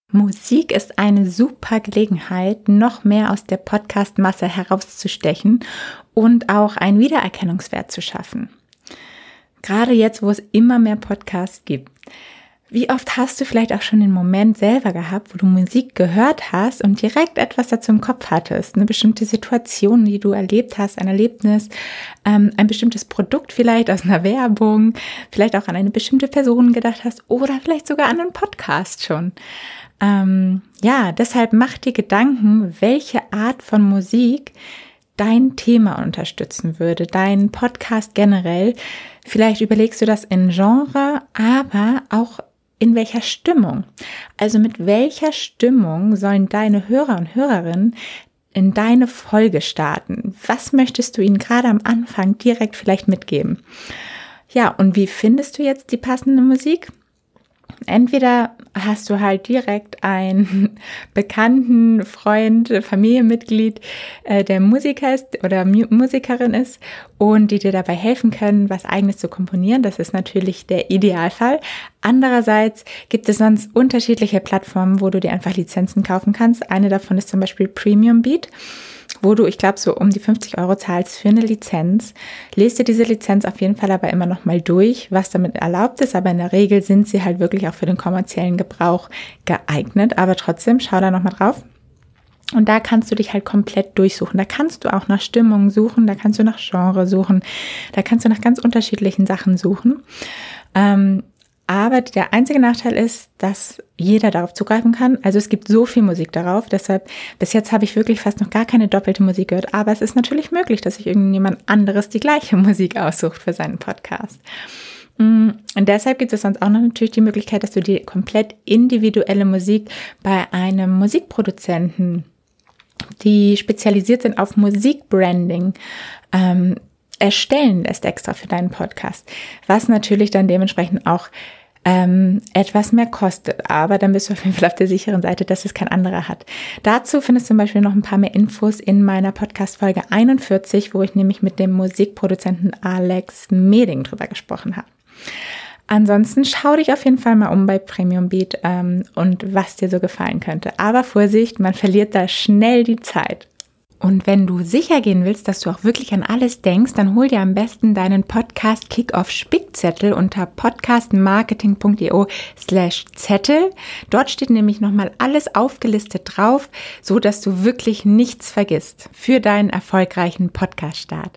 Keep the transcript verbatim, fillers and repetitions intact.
Musik ist eine super Gelegenheit, noch mehr aus der Podcast-Masse herauszustechen und auch einen Wiedererkennungswert zu schaffen. Gerade jetzt, wo es immer mehr Podcasts gibt. Wie oft hast du vielleicht auch schon den Moment selber gehabt, wo du Musik gehört hast und direkt etwas dazu im Kopf hattest? Eine bestimmte Situation, die du erlebt hast, ein Erlebnis, ähm, ein bestimmtes Produkt vielleicht aus einer Werbung, vielleicht auch an eine bestimmte Person gedacht hast oder vielleicht sogar an einen Podcast schon. Ähm, ja, deshalb mach dir Gedanken, welche Art von Musik dein Thema unterstützen würde, dein Podcast generell. Vielleicht überlegst du das in Genre, aber auch in welcher Stimmung. Also mit welcher Stimmung sollen deine Hörer und Hörerinnen in deine Folge starten? Was möchtest du ihnen gerade am Anfang direkt vielleicht mitgeben? Ja, und wie findest du jetzt die passende Musik? Entweder hast du halt direkt einen bekannten Freund, Familienmitglied, äh, der Musiker ist oder Mu- Musikerin ist und die dir dabei helfen können, was Eigenes zu komponieren. Das ist natürlich der Idealfall. Andererseits gibt es sonst unterschiedliche Plattformen, wo du dir einfach Lizenzen kaufen kannst. Eine davon ist zum Beispiel Premium Beat, wo du, ich glaube, so um die fünfzig Euro zahlst für eine Lizenz. Lest dir diese Lizenz auf jeden Fall aber immer noch mal durch, was damit erlaubt ist. Aber in der Regel sind sie halt wirklich auch für den kommerziellen Gebrauch geeignet. Aber trotzdem, schau da noch mal drauf. Und da kannst du dich halt komplett durchsuchen. Da kannst du auch nach Stimmung suchen, da kannst du nach Genre suchen, da kannst du nach ganz unterschiedlichen Sachen suchen. Ähm, Aber der einzige Nachteil ist, dass jeder darauf zugreifen kann. Also es gibt so viel Musik darauf. Deshalb, bis jetzt habe ich wirklich fast noch gar keine doppelte Musik gehört. Aber es ist natürlich möglich, dass sich irgendjemand anderes die gleiche Musik aussucht für seinen Podcast. Und deshalb gibt es sonst auch noch natürlich die Möglichkeit, dass du die komplett individuelle Musik bei einem Musikproduzenten, die spezialisiert sind auf Musikbranding, ähm, erstellen lässt extra für deinen Podcast. Was natürlich dann dementsprechend auch Ähm, etwas mehr kostet, aber dann bist du auf jeden Fall auf der sicheren Seite, dass es kein anderer hat. Dazu findest du zum Beispiel noch ein paar mehr Infos in meiner Podcast-Folge einundvierzig, wo ich nämlich mit dem Musikproduzenten Alex Meding drüber gesprochen habe. Ansonsten schau dich auf jeden Fall mal um bei Premium Beat ähm, und was dir so gefallen könnte. Aber Vorsicht, man verliert da schnell die Zeit. Und wenn du sicher gehen willst, dass du auch wirklich an alles denkst, dann hol dir am besten deinen Podcast Kick-Off Spickzettel unter podcastmarketing.io slash Zettel. Dort steht nämlich nochmal alles aufgelistet drauf, so dass du wirklich nichts vergisst für deinen erfolgreichen Podcast-Start.